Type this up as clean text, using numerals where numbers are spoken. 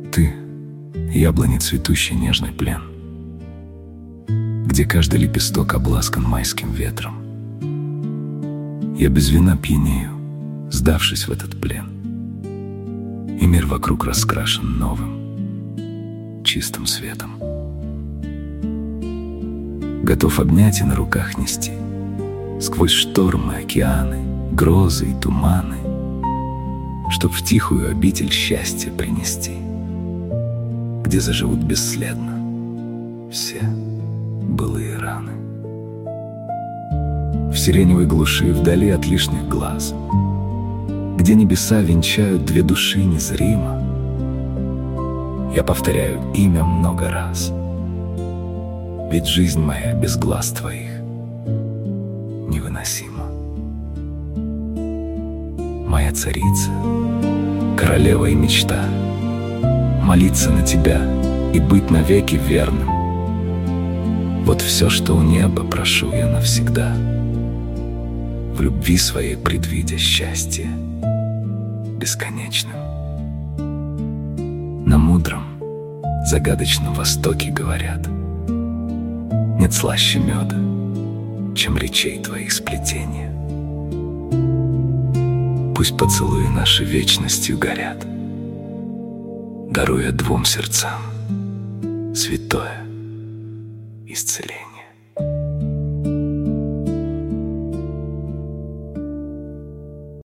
Ты — яблони цветущий нежный плен, где каждый лепесток обласкан майским ветром. Я без вина пьянею, сдавшись в этот плен, и мир вокруг раскрашен новым, чистым светом. Готов обнять и на руках нести сквозь штормы, океаны, грозы и туманы, чтоб в тихую обитель счастья принести, где заживут бесследно все былые раны. В сиреневой глуши, вдали от лишних глаз, где небеса венчают две души незримо, я повторяю имя много раз, ведь жизнь моя без глаз твоих невыносима. Моя царица, королева и мечта, молиться на тебя и быть навеки верным. Вот все, что у неба, прошу я навсегда, в любви своей предвидя счастье бесконечным. На мудром, загадочном Востоке говорят: нет слаще меда, чем речей твоих сплетения. Пусть поцелуи наши вечностью горят, даруя двум сердцам святое исцеление.